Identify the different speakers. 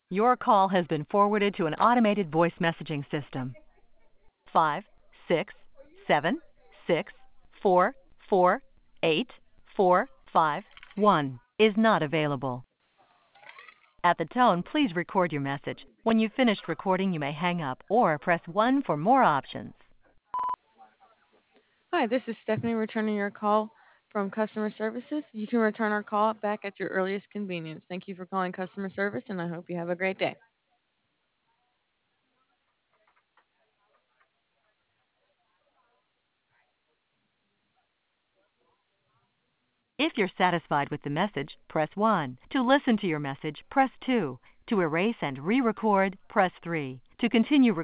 Speaker 1: Your call has been forwarded to an automated voice messaging system. 56764484551 is not available. At the tone, please record your message. When you've finished recording, you may hang up or press 1 for more options.
Speaker 2: Hi, this is Stephanie returning your call from customer services. You can return our call back at your earliest convenience. Thank you for calling customer service, and I hope you have a great day.
Speaker 1: If you're satisfied with the message, press 1. To listen to your message, press 2. To erase and re-record, press 3. To continue